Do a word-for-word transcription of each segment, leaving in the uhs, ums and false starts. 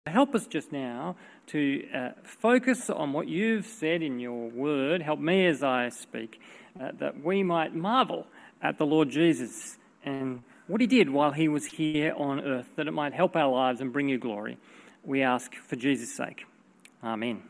Help us just now to uh, focus on what you've said in your word. Help me as I speak, uh, that we might marvel at the Lord Jesus and what he did while he was here on earth, that it might help our lives and bring you glory. We ask for Jesus' sake. Amen.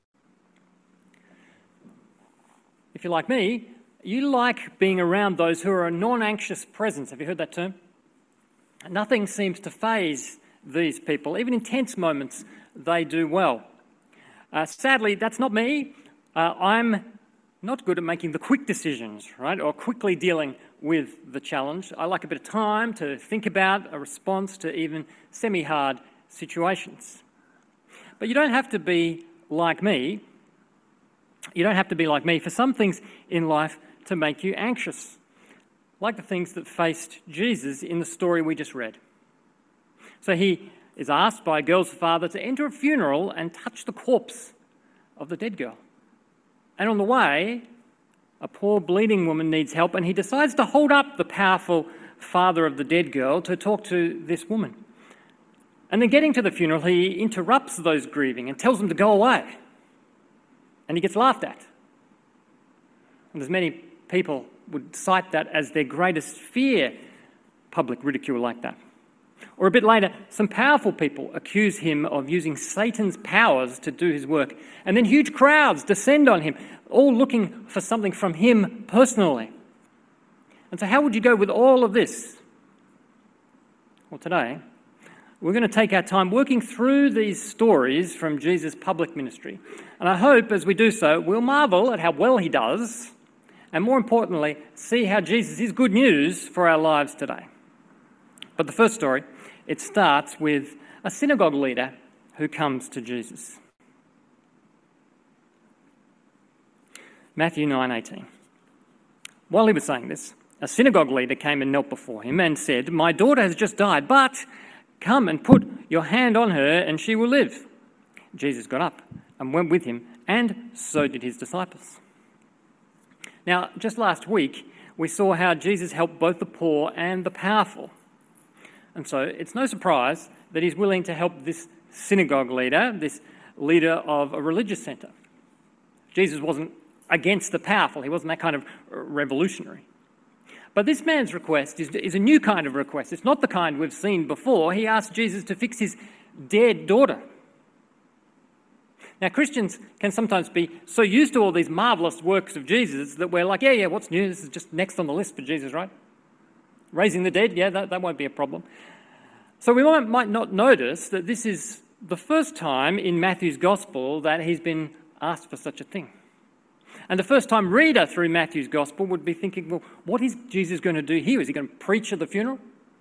If you're like me, you like being around those who are a non-anxious presence. Have you heard that term? Nothing seems to faze these people. Even in tense moments, they do well. Uh, sadly, that's not me. Uh, I'm not good at making the quick decisions, right, or quickly dealing with the challenge. I like a bit of time to think about a response to even semi-hard situations. But you don't have to be like me. You don't have to be like me for some things in life to make you anxious, like the things that faced Jesus in the story we just read. So he is asked by a girl's father to enter a funeral and touch the corpse of the dead girl. And on the way, a poor bleeding woman needs help, and he decides to hold up the powerful father of the dead girl to talk to this woman. And then getting to the funeral, he interrupts those grieving and tells them to go away. And he gets laughed at. And as many people would cite that as their greatest fear, public ridicule like that. Or a bit later, some powerful people accuse him of using Satan's powers to do his work. And then huge crowds descend on him, all looking for something from him personally. And so how would you go with all of this? Well, today, we're going to take our time working through these stories from Jesus' public ministry. And I hope as we do so, we'll marvel at how well he does, and more importantly, see how Jesus is good news for our lives today. But the first story, it starts with a synagogue leader who comes to Jesus. Matthew nine eighteen. While he was saying this, a synagogue leader came and knelt before him and said, "My daughter has just died, but come and put your hand on her and she will live." Jesus got up and went with him, and so did his disciples. Now, just last week, we saw how Jesus helped both the poor and the powerful. And so it's no surprise that he's willing to help this synagogue leader, this leader of a religious centre. Jesus wasn't against the powerful. He wasn't that kind of revolutionary. But this man's request is, is a new kind of request. It's not the kind we've seen before. He asked Jesus to fix his dead daughter. Now, Christians can sometimes be so used to all these marvellous works of Jesus that we're like, yeah, yeah, what's new? This is just next on the list for Jesus, right? Raising the dead, yeah, that, that won't be a problem. So we might, might not notice that this is the first time in Matthew's Gospel that he's been asked for such a thing. And the first-time reader through Matthew's Gospel would be thinking, well, what is Jesus going to do here? Is he going to preach at the funeral?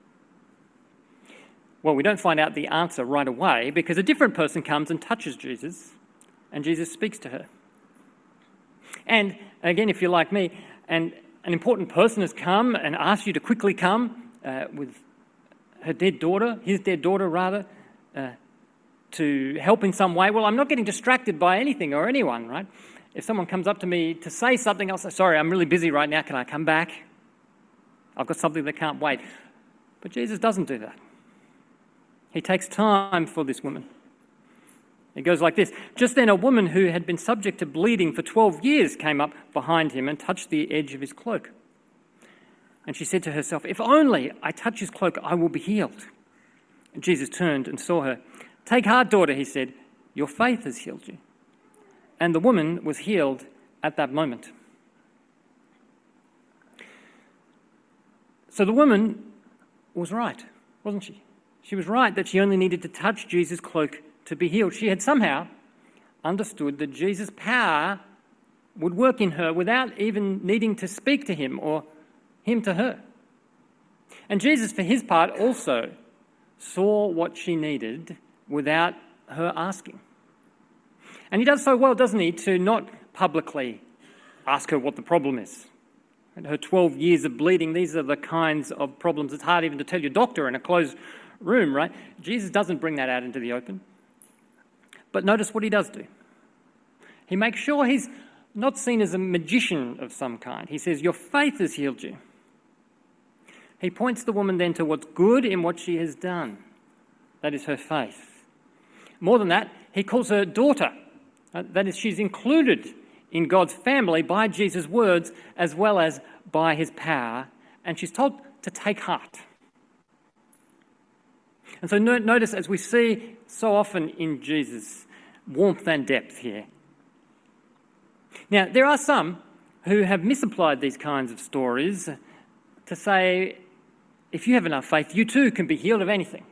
Well, we don't find out the answer right away because a different person comes and touches Jesus, and Jesus speaks to her. And again, if you're like me, and an important person has come and asked you to quickly come uh, with her dead daughter, his dead daughter rather, uh, to help in some way. Well, I'm not getting distracted by anything or anyone, right? If someone comes up to me to say something, I'll say, sorry, I'm really busy right now. Can I come back? I've got something that can't wait. But Jesus doesn't do that. He takes time for this woman. It goes like this. Just then a woman who had been subject to bleeding for twelve years came up behind him and touched the edge of his cloak. And she said to herself, "If only I touch his cloak, I will be healed." And Jesus turned and saw her. "Take heart, daughter," he said, "your faith has healed you." And the woman was healed at that moment. So the woman was right, wasn't she? She was right that she only needed to touch Jesus' cloak to be healed. She had somehow understood that Jesus' power would work in her without even needing to speak to him or him to her. And Jesus, for his part, also saw what she needed without her asking. And he does so well, doesn't he, to not publicly ask her what the problem is. And her twelve years of bleeding, these are the kinds of problems it's hard even to tell your doctor in a closed room, right? Jesus doesn't bring that out into the open. But notice what he does do. He makes sure he's not seen as a magician of some kind. He says, "Your faith has healed you." He points the woman then to what's good in what she has done. That is her faith. More than that, he calls her daughter. Uh, that is, she's included in God's family by Jesus' words as well as by his power, and she's told to take heart. And so no, notice, as we see so often in Jesus, warmth and depth here. Now, there are some who have misapplied these kinds of stories to say, if you have enough faith, you too can be healed of anything.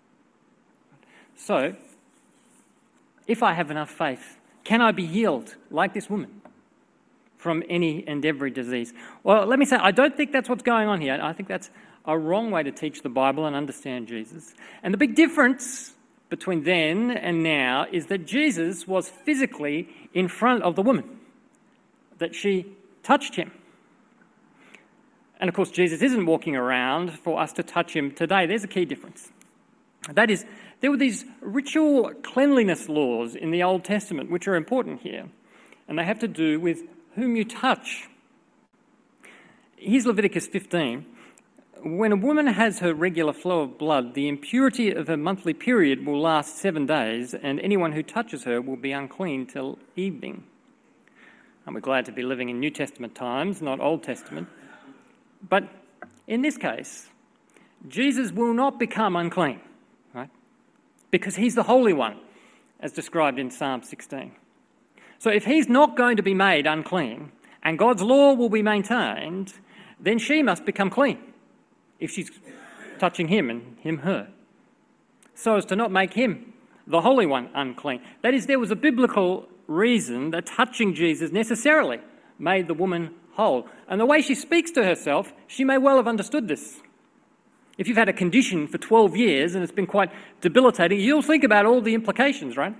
So, if I have enough faith, can I be healed like this woman from any and every disease? Well, let me say, I don't think that's what's going on here. I think that's a wrong way to teach the Bible and understand Jesus. And the big difference between then and now is that Jesus was physically in front of the woman, that she touched him. And of course, Jesus isn't walking around for us to touch him today. There's a key difference. That is, there were these ritual cleanliness laws in the Old Testament which are important here, and they have to do with whom you touch. Here's Leviticus fifteen. When a woman has her regular flow of blood, the impurity of her monthly period will last seven days, and anyone who touches her will be unclean till evening. And we're glad to be living in New Testament times, not Old Testament. But in this case, Jesus will not become unclean, right? Because he's the Holy One, as described in Psalm sixteen. So if he's not going to be made unclean, and God's law will be maintained, then she must become clean, if she's touching him and him her, so as to not make him, the Holy One, unclean. That is, there was a biblical reason that touching Jesus necessarily made the woman whole. And the way she speaks to herself, she may well have understood this. If you've had a condition for twelve years and it's been quite debilitating, you'll think about all the implications, right?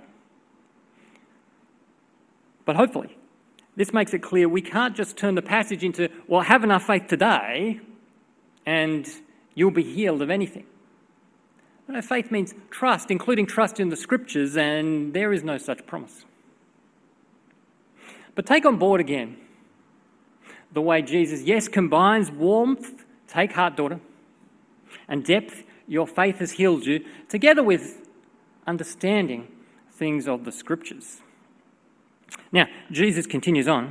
But hopefully, this makes it clear we can't just turn the passage into, well, have enough faith today and you'll be healed of anything. No, faith means trust, including trust in the Scriptures, and there is no such promise. But take on board again the way Jesus, yes, combines warmth, take heart, daughter, and depth, your faith has healed you, together with understanding things of the Scriptures. Now, Jesus continues on.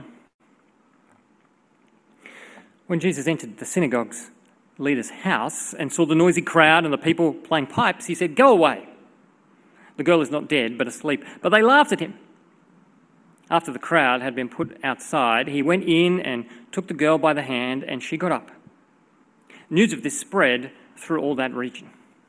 When Jesus entered the synagogue's leader's house and saw the noisy crowd and the people playing pipes, he said, "Go away. The girl is not dead, but asleep." But they laughed at him. After the crowd had been put outside, he went in and took the girl by the hand, and she got up. News of this spread through all that region.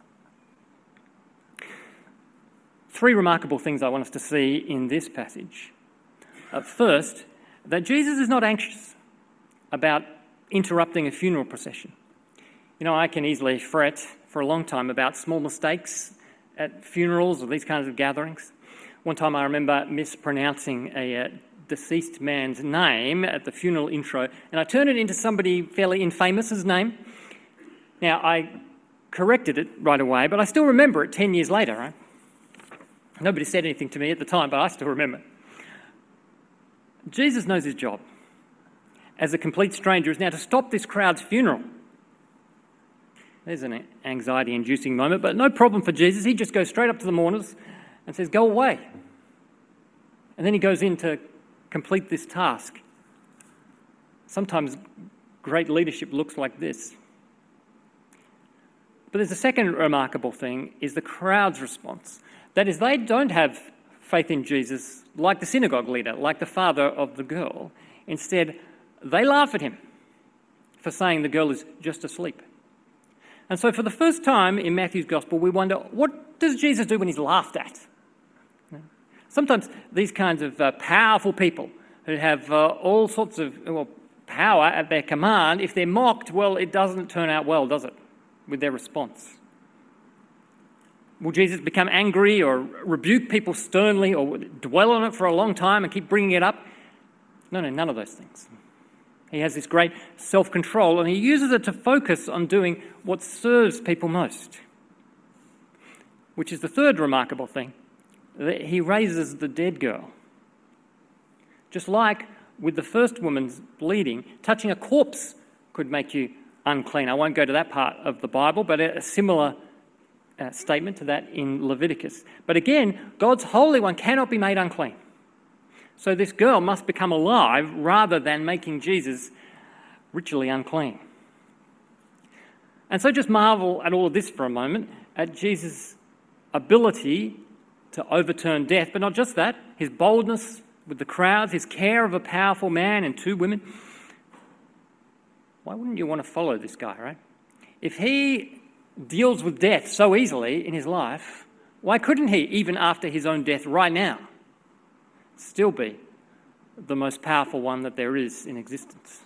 Three remarkable things I want us to see in this passage. Uh, first, that Jesus is not anxious about interrupting a funeral procession. You know, I can easily fret for a long time about small mistakes at funerals or these kinds of gatherings. One time I remember mispronouncing a uh, deceased man's name at the funeral intro, and I turned it into somebody fairly infamous's name. Now, I corrected it right away, but I still remember it ten years later, right? Nobody said anything to me at the time, but I still remember. Jesus knows his job as a complete stranger is now to stop this crowd's funeral. There's an anxiety-inducing moment, but no problem for Jesus. He just goes straight up to the mourners and says, "Go away." And then he goes in to complete this task. Sometimes great leadership looks like this. But there's a second remarkable thing, is the crowd's response. That is, they don't have faith in Jesus like the synagogue leader, like the father of the girl. Instead, they laugh at him for saying the girl is just asleep. And so for the first time in Matthew's Gospel, we wonder, what does Jesus do when he's laughed at? Sometimes these kinds of uh, powerful people who have uh, all sorts of well, power at their command, if they're mocked, well, it doesn't turn out well, does it, with their response? Will Jesus become angry or rebuke people sternly or dwell on it for a long time and keep bringing it up? No, no, none of those things. He has this great self-control, and he uses it to focus on doing what serves people most, which is the third remarkable thing. He raises the dead girl. Just like with the first woman's bleeding, touching a corpse could make you unclean. I won't go to that part of the Bible, but a similar uh, statement to that in Leviticus. But again, God's Holy One cannot be made unclean. So this girl must become alive rather than making Jesus ritually unclean. And so just marvel at all of this for a moment, at Jesus' ability to overturn death, but not just that, his boldness with the crowds, his care of a powerful man and two women. Why wouldn't you want to follow this guy, right? If he deals with death so easily in his life, why couldn't he, even after his own death right now, still be the most powerful one that there is in existence?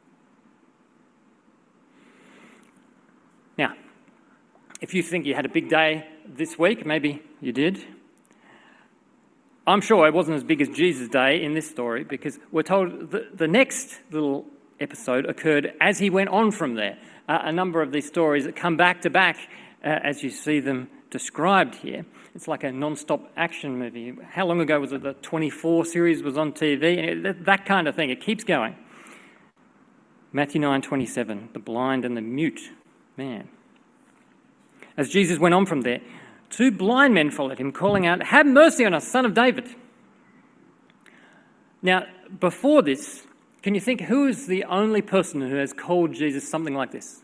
Now, if you think you had a big day this week, maybe you did. I'm sure it wasn't as big as Jesus' day in this story, because we're told the, the next little episode occurred as he went on from there. Uh, a number of these stories that come back to back uh, as you see them described here. It's like a non-stop action movie. How long ago was it? The twenty-four series was on T V, and it, that kind of thing. It keeps going. Matthew nine twenty-seven, the blind and the mute man. As Jesus went on from there, two blind men followed him, calling out, "Have mercy on us, Son of David." Now, before this, can you think who is the only person who has called Jesus something like this?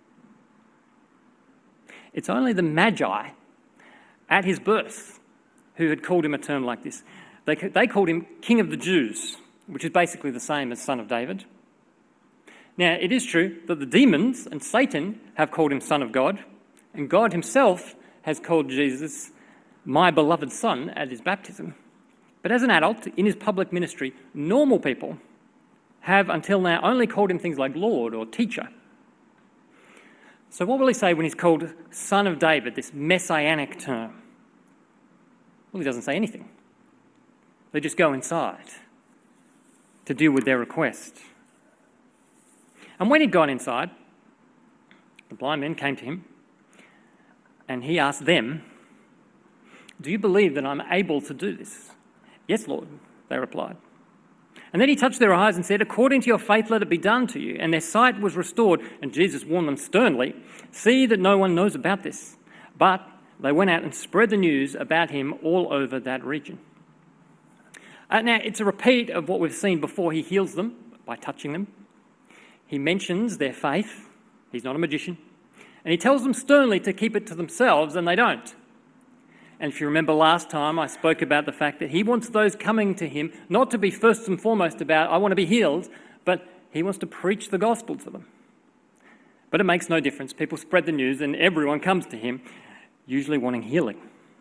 It's only the Magi at his birth who had called him a term like this. They, they called him King of the Jews, which is basically the same as Son of David. Now, it is true that the demons and Satan have called him Son of God, and God himself has called Jesus my beloved Son at his baptism. But as an adult, in his public ministry, normal people have until now only called him things like Lord or Teacher. So what will he say when he's called Son of David, this messianic term? Well, he doesn't say anything. They just go inside to deal with their request. And when he'd gone inside, the blind men came to him, and he asked them, "Do you believe that I'm able to do this?" "Yes, Lord," they replied. And then he touched their eyes and said, "According to your faith, let it be done to you." And their sight was restored. And Jesus warned them sternly, "See that no one knows about this." But they went out and spread the news about him all over that region. Uh, now, it's a repeat of what we've seen before. He heals them by touching them. He mentions their faith. He's not a magician. And he tells them sternly to keep it to themselves, and they don't. And if you remember last time, I spoke about the fact that he wants those coming to him not to be first and foremost about, "I want to be healed," but he wants to preach the gospel to them. But it makes no difference. People spread the news and everyone comes to him, usually wanting healing.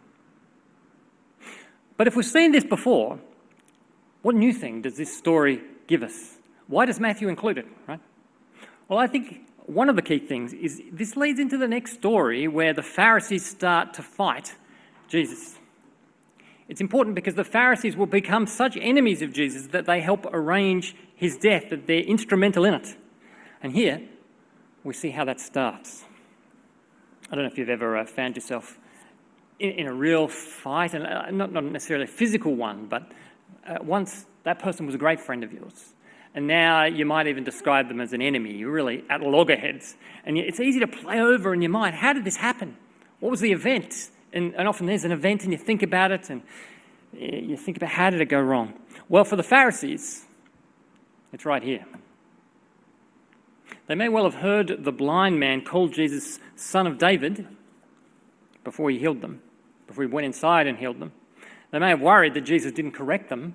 But if we've seen this before, what new thing does this story give us? Why does Matthew include it, right? Well, I think one of the key things is this leads into the next story where the Pharisees start to fight Jesus. It's important because the Pharisees will become such enemies of Jesus that they help arrange his death, that they're instrumental in it. And here we see how that starts. I don't know if you've ever uh, found yourself in, in a real fight, and uh, not, not necessarily a physical one, but uh, once that person was a great friend of yours. And now you might even describe them as an enemy. You're really at loggerheads. And it's easy to play over in your mind, how did this happen? What was the event? And, and often there's an event and you think about it and you think about how did it go wrong? Well, for the Pharisees, it's right here. They may well have heard the blind man call Jesus Son of David before he healed them, before he went inside and healed them. They may have worried that Jesus didn't correct them,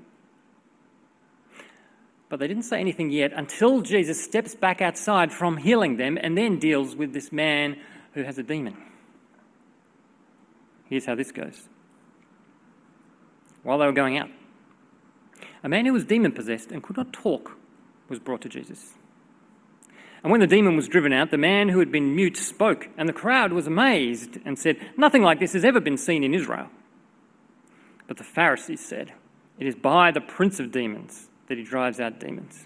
but they didn't say anything yet until Jesus steps back outside from healing them and then deals with this man who has a demon. Here's how this goes. While they were going out, a man who was demon-possessed and could not talk was brought to Jesus. And when the demon was driven out, the man who had been mute spoke, and the crowd was amazed and said, "Nothing like this has ever been seen in Israel." But the Pharisees said, "It is by the prince of demons that he drives out demons."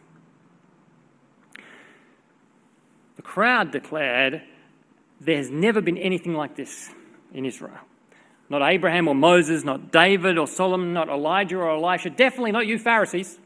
The crowd declared, "There's never been anything like this in Israel. Not Abraham or Moses, not David or Solomon, not Elijah or Elisha, definitely not you Pharisees,"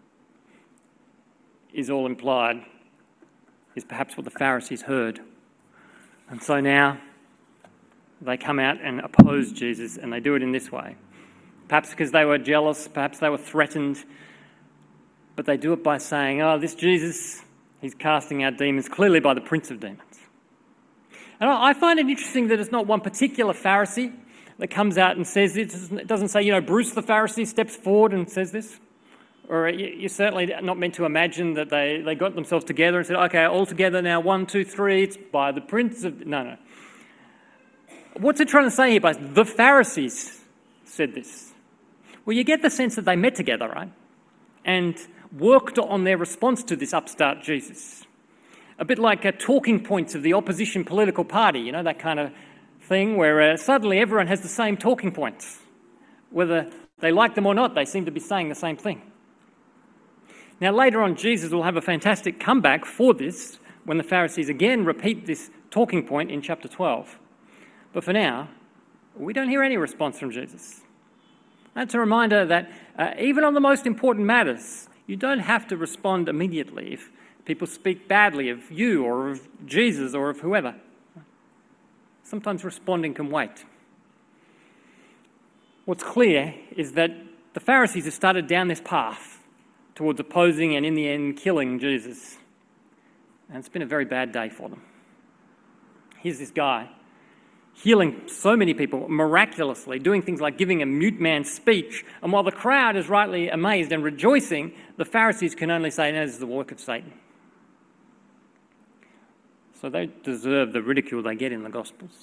is all implied, is perhaps what the Pharisees heard. And so now they come out and oppose Jesus, and they do it in this way. Perhaps because they were jealous, perhaps they were threatened, but they do it by saying, oh, this Jesus, he's casting out demons, clearly by the prince of demons. And I find it interesting that it's not one particular Pharisee that comes out and says this. It doesn't say, you know, Bruce the Pharisee steps forward and says this. Or you're certainly not meant to imagine that they, they got themselves together and said, okay, all together now, one, two, three, it's by the prince of... No, no. What's it trying to say here by the Pharisees said this? Well, you get the sense that they met together, right? And worked on their response to this upstart Jesus. A bit like uh, talking points of the opposition political party, you know, that kind of thing where uh, suddenly everyone has the same talking points. Whether they like them or not, they seem to be saying the same thing. Now, later on, Jesus will have a fantastic comeback for this when the Pharisees again repeat this talking point in chapter twelve. But for now, we don't hear any response from Jesus. That's a reminder that uh, even on the most important matters, you don't have to respond immediately if people speak badly of you or of Jesus or of whoever. Sometimes responding can wait. What's clear is that the Pharisees have started down this path towards opposing and in the end killing Jesus. And it's been a very bad day for them. Here's this guy healing so many people miraculously, doing things like giving a mute man speech. And while the crowd is rightly amazed and rejoicing, the Pharisees can only say, no, this is the work of Satan. So they deserve the ridicule they get in the Gospels.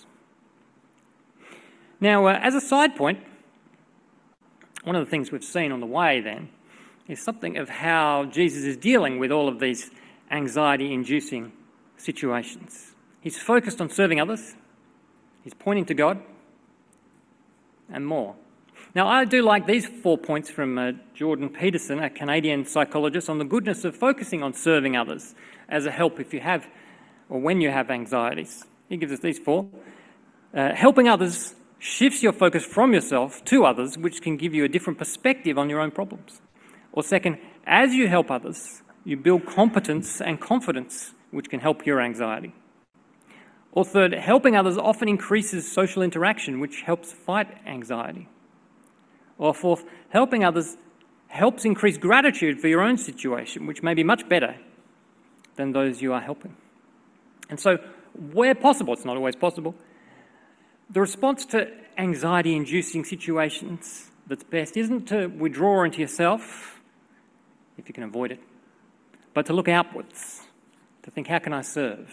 Now, uh, as a side point, one of the things we've seen on the way then is something of how Jesus is dealing with all of these anxiety-inducing situations. He's focused on serving others, he's pointing to God, and more. Now, I do like these four points from uh, Jordan Peterson, a Canadian psychologist, on the goodness of focusing on serving others as a help if you have, or when you have anxieties. He gives us these four. Uh, helping others shifts your focus from yourself to others, which can give you a different perspective on your own problems. Or second, as you help others, you build competence and confidence, which can help your anxiety. Or third, helping others often increases social interaction, which helps fight anxiety. Or fourth, helping others helps increase gratitude for your own situation, which may be much better than those you are helping. And so, where possible, it's not always possible, the response to anxiety-inducing situations that's best isn't to withdraw into yourself, if you can avoid it, but to look outwards, to think, how can I serve?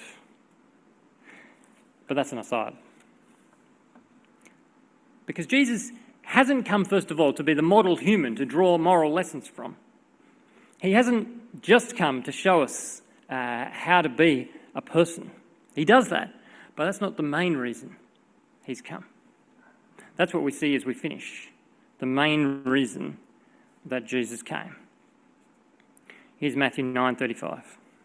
But that's an aside. Because Jesus hasn't come, first of all, to be the model human to draw moral lessons from. He hasn't just come to show us uh, how to be a person. He does that, but that's not the main reason he's come. That's what we see as we finish, the main reason that Jesus came. Here's Matthew nine thirty-five.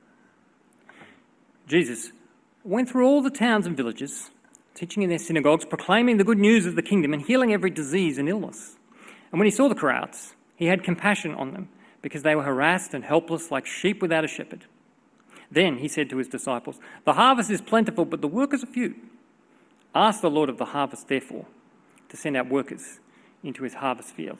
Jesus went through all the towns and villages, teaching in their synagogues, proclaiming the good news of the kingdom and healing every disease and illness. And when he saw the crowds, he had compassion on them because they were harassed and helpless like sheep without a shepherd. Then he said to his disciples, the harvest is plentiful, but the workers are few. Ask the Lord of the harvest, therefore, to send out workers into his harvest field.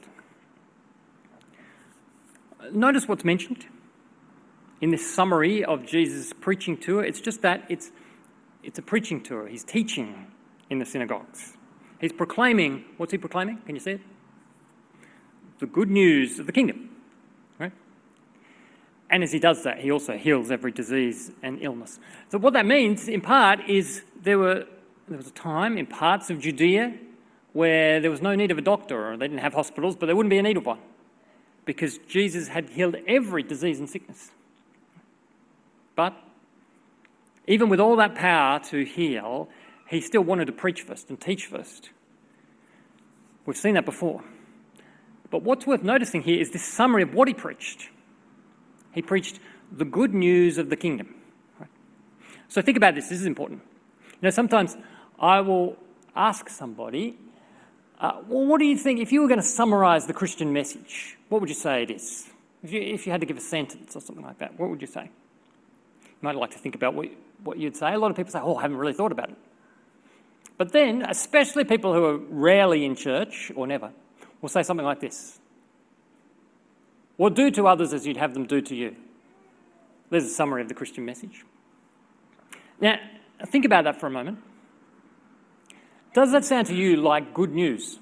Notice what's mentioned in this summary of Jesus' preaching tour. It's just that it's, it's a preaching tour. He's teaching in the synagogues. He's proclaiming, what's he proclaiming? Can you see it? The good news of the kingdom, right? And as he does that, he also heals every disease and illness. So what that means, in part, is there were there was a time in parts of Judea where there was no need of a doctor, or they didn't have hospitals, but there wouldn't be a need of one, because Jesus had healed every disease and sickness. But even with all that power to heal, he still wanted to preach first and teach first. We've seen that before. But what's worth noticing here is this summary of what he preached. He preached the good news of the kingdom. Right? So think about this. This is important. You know, sometimes I will ask somebody, uh, well, what do you think, if you were going to summarise the Christian message, what would you say it is? If you, if you had to give a sentence or something like that, what would you say? You might like to think about what, what you'd say. A lot of people say, oh, I haven't really thought about it. But then, especially people who are rarely in church or never, will say something like this: "Or do to others as you'd have them do to you." There's a summary of the Christian message. Now, think about that for a moment. Does that sound to you like good news?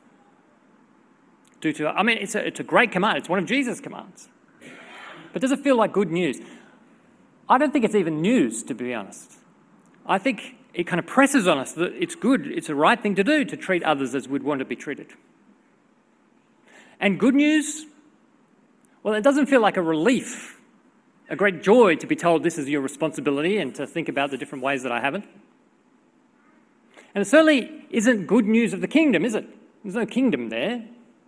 Do to, I mean, it's a, it's a great command. It's one of Jesus' commands. But does it feel like good news? I don't think it's even news, to be honest. I think it kind of presses on us that it's good, it's the right thing to do to treat others as we'd want to be treated. And good news? Well, it doesn't feel like a relief, a great joy to be told this is your responsibility and to think about the different ways that I haven't. And it certainly isn't good news of the kingdom, is it? There's no kingdom there.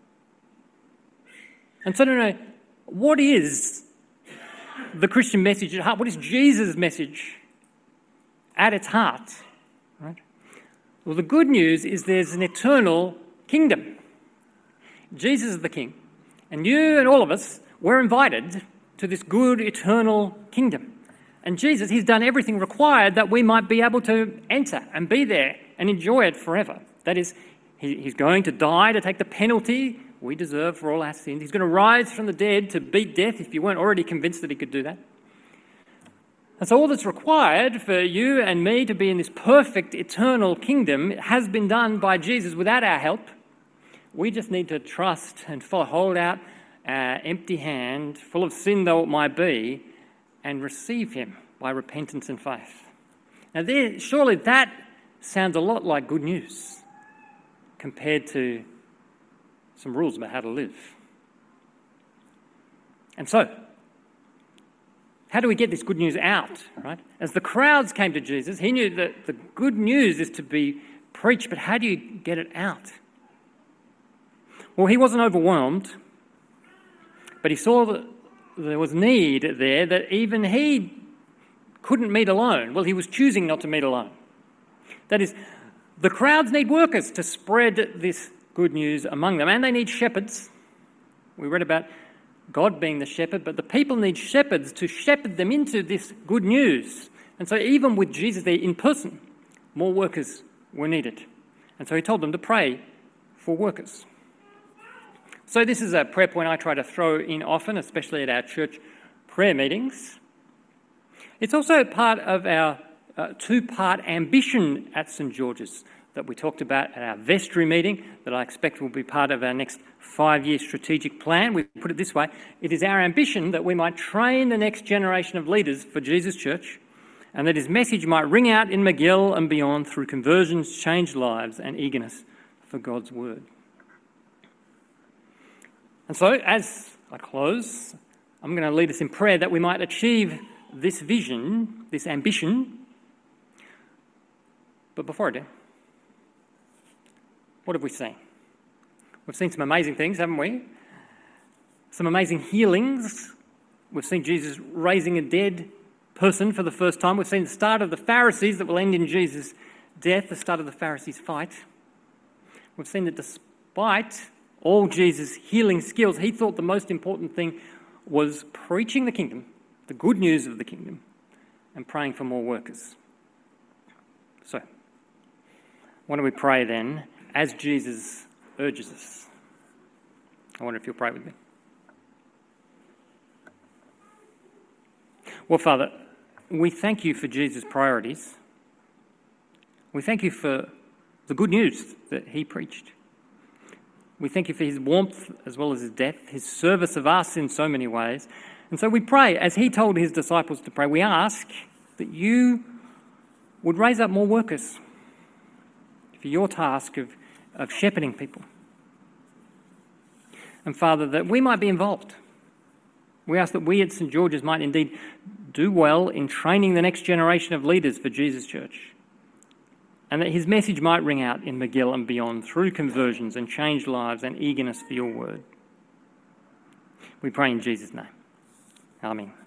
And so, no, no, what is the Christian message at heart? What is Jesus' message at its heart? Right? Well, the good news is there's an eternal kingdom. Jesus is the king. And you and all of us, we're invited to this good eternal kingdom. And Jesus, he's done everything required that we might be able to enter and be there and enjoy it forever. That is, he, he's going to die to take the penalty we deserve for all our sins. He's going to rise from the dead to beat death, if you weren't already convinced that he could do that. And so all that's required for you and me to be in this perfect eternal kingdom has been done by Jesus without our help. We just need to trust and follow, hold out our empty hand, full of sin though it might be, and receive him by repentance and faith. Now, there, surely that sounds a lot like good news compared to some rules about how to live. And so, how do we get this good news out, right? As the crowds came to Jesus, he knew that the good news is to be preached, but how do you get it out? Well, he wasn't overwhelmed, but he saw that there was need there that even he couldn't meet alone. Well, he was choosing not to meet alone. That is, the crowds need workers to spread this good news among them, and they need shepherds. We read about God being the shepherd, but the people need shepherds to shepherd them into this good news. And so even with Jesus there in person, more workers were needed. And so he told them to pray for workers. So this is a prayer point I try to throw in often, especially at our church prayer meetings. It's also part of our uh, two-part ambition at St George's that we talked about at our vestry meeting, that I expect will be part of our next five-year strategic plan. We put it this way: it is our ambition that we might train the next generation of leaders for Jesus Church, and that his message might ring out in Magill and beyond through conversions, changed lives, and eagerness for God's word. And so, as I close, I'm going to lead us in prayer that we might achieve this vision, this ambition. But before I do, what have we seen? We've seen some amazing things, haven't we? Some amazing healings. We've seen Jesus raising a dead person for the first time. We've seen the start of the Pharisees that will end in Jesus' death, the start of the Pharisees' fight. We've seen that despite all Jesus' healing skills, he thought the most important thing was preaching the kingdom, the good news of the kingdom, and praying for more workers. So, why don't we pray then, as Jesus urges us? I wonder if you'll pray with me. Well, Father, we thank you for Jesus' priorities. We thank you for the good news that he preached. We thank you for his warmth as well as his depth, his service of us in so many ways. And so we pray, as he told his disciples to pray, we ask that you would raise up more workers for your task of, of shepherding people. And Father, that we might be involved. We ask that we at St George's might indeed do well in training the next generation of leaders for Jesus Church, and that his message might ring out in Magill and beyond through conversions and changed lives and eagerness for your word. We pray in Jesus' name. Amen.